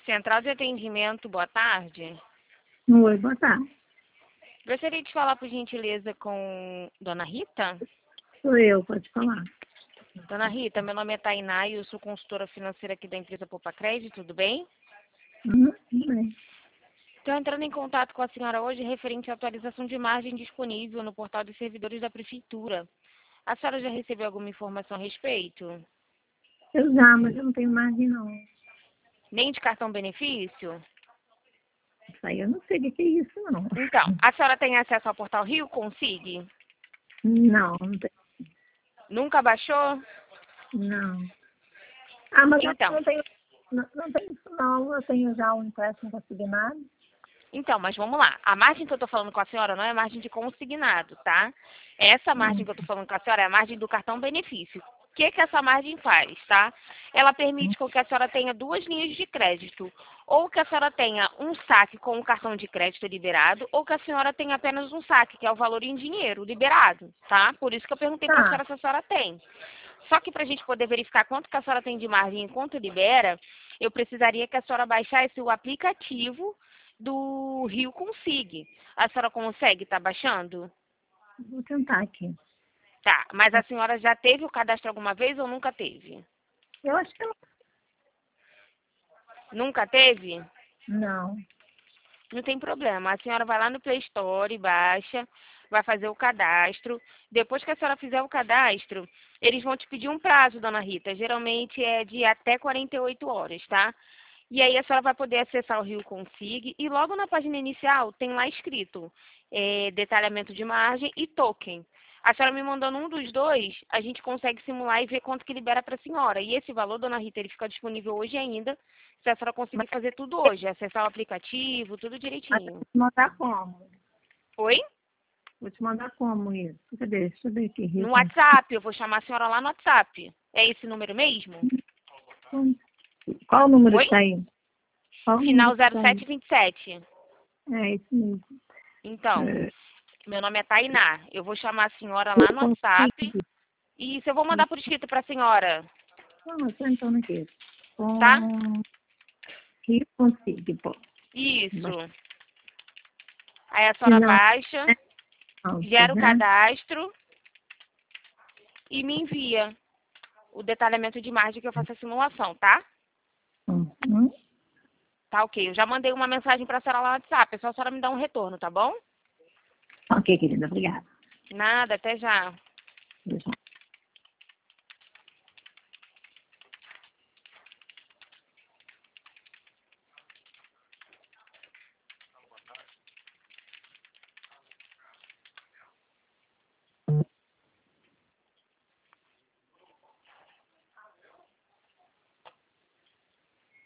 Central de Atendimento, boa tarde. Oi, boa tarde. Gostaria de falar, por gentileza, com Dona Rita? Sou eu, pode falar. Dona Rita, meu nome é Tainá e eu sou consultora financeira aqui da empresa Poupa Crédito, tudo bem? Tudo bem. Estou entrando em contato com a senhora hoje referente à atualização de margem disponível no portal dos servidores da Prefeitura. A senhora já recebeu alguma informação a respeito? Eu já, mas eu não tenho margem, não. Nem de cartão benefício? Isso aí eu não sei o que é isso, não. Então, a senhora tem acesso ao portal Rio Consig? Não, não tenho. Nunca baixou? Não. Ah, mas eu Então, não tenho, não tenho isso, não. Eu tenho já o empréstimo consignado. mas vamos lá. A margem que eu estou falando com a senhora não é margem de consignado, tá? Essa margem que eu estou falando com a senhora é a margem do cartão benefício. O que essa margem faz, tá? Ela permite com que a senhora tenha duas linhas de crédito. Ou que a senhora tenha um saque com o cartão de crédito liberado, ou que a senhora tenha apenas um saque, que é o valor em dinheiro liberado, tá? Por isso que eu perguntei para a Tá. senhora se a senhora tem. Só que para a gente poder verificar quanto que a senhora tem de margem e quanto libera, eu precisaria que a senhora baixasse o aplicativo do Rio Consig. A senhora consegue estar baixando? Vou tentar aqui. Tá, mas a senhora já teve o cadastro alguma vez ou nunca teve? Eu acho que Nunca teve? não. Não tem problema. A senhora vai lá no Play Store, baixa, vai fazer o cadastro. Depois que a senhora fizer o cadastro, eles vão te pedir um prazo, dona Rita. Geralmente é de até 48 horas, tá? E aí a senhora vai poder acessar o Rio Consig e logo na página inicial tem lá escrito detalhamento de margem e token. A senhora me mandando um dos dois, a gente consegue simular e ver quanto que libera para a senhora. E esse valor, dona Rita, ele fica disponível hoje ainda, se a senhora conseguir fazer tudo hoje, acessar o aplicativo, tudo Mas eu direitinho. vou te mandar como? Oi? Vou te mandar como isso? Cadê? Deixa eu ver aqui. Rio No com... WhatsApp, eu vou chamar a senhora lá no WhatsApp. É esse número mesmo? Qual o número Oi? que tá aí? Qual o número Final que tá aí? 0727. É, esse mesmo. Então, É, meu nome é Tainá. Eu vou chamar a senhora lá eu no WhatsApp. consigo. E isso eu vou mandar por escrito para a senhora, Não, eu tô entrando aqui. tá? Com... Rio consigo, pô. Isso. Bastante. Aí a senhora Não, baixa, né? Alto, gera o né? cadastro e me envia o detalhamento de margem que eu faço a simulação, tá? Uhum. Tá ok. Eu já mandei uma mensagem para a senhora lá no WhatsApp. É só a senhora me dar um retorno, tá bom? Ok, querida, obrigada. Nada, até já. Beijo.